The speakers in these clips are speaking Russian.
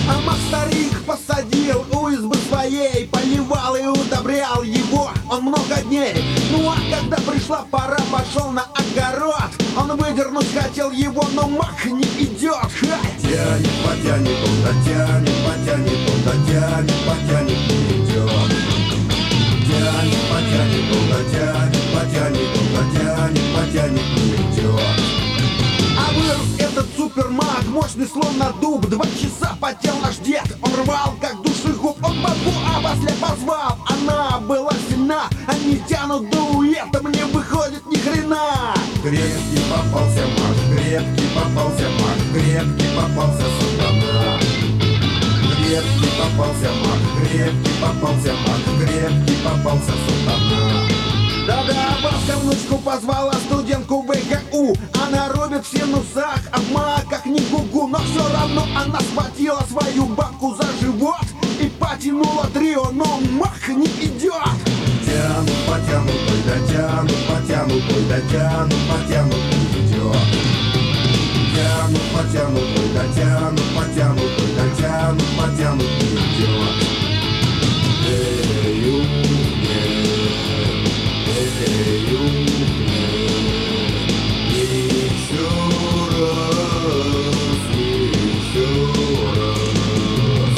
А маг старик посадил у избы своей, поливал и удобрял его он много дней. Ну а когда пришла пора, пошел на огород. Он выдернуть хотел его, но маг не идет. Тянет, потянет, он дотянет, потянет, он дотянет, потянет, не идет. Тянет, потянет, он дотянет, потянет, он дотянет, потянет, не идет. А вырос этот супермаг, мощный словно дуб. 2 часа потел наш дед, он рвал как душегуб. Он бабу обосля позвал, она была сильна. Они тянут дуэтом, не выходит ни хрена. Крепкий попался маг, крепкий попался маг, крепкий попался сатана. Крепкий попался маг, крепкий попался маг, крепкий попался сатана. Да-да, бабка внучку позвала студентку ВГУ. Она рубит в синусах, а в маках не гугу. Но все равно она схватила свою бабку за живот и потянула трио, но мах не идет. Тянут, потянут, ой, дотянут, потянут, ой, дотянут, потянут, не идет. Тянут, потянут, ой, дотянут, потянут, ой, дотянут, потянут, не идет. Эй, еще раз, еще раз.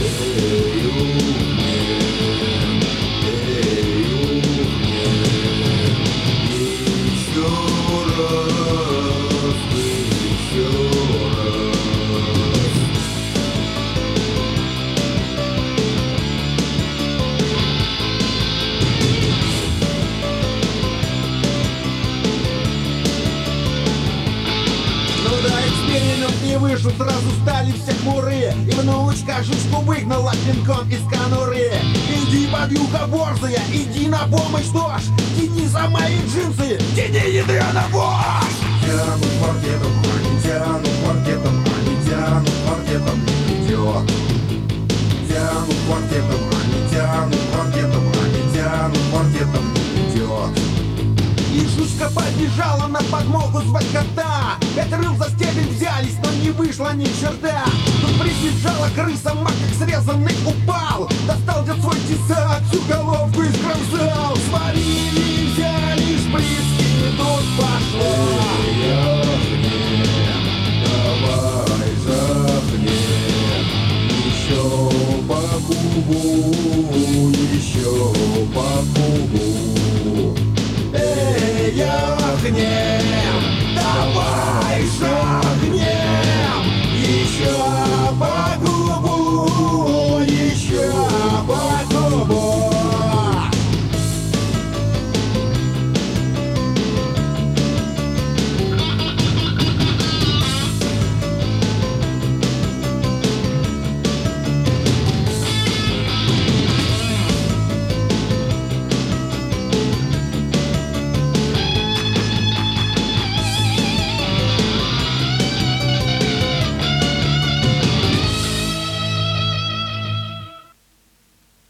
Не вышел, сразу стали все хмурые. И внучка жучку выгнала пинком из конуры. Иди, подюха борзая, иди на помощь, дождь. Тяни за мои джинсы, тяни ядрёна вошь. Тянут квартетом, они тянут квартетом, они тянут квартетом, не идет. Тянут квартетом, они тянут квартетом, они тянут квартетом, не идет. И жучка побежала на подмогу звать кота. 5 рыл за стебель взялись, но не вышло ни черта. Тут прибежала крыса, маг как срезанный упал. Достал дед свой тесак, всю головку искромсал. Сварили, взяли шприски, тут пошло. Давай жахнем, еще по кубу, еще по кубу.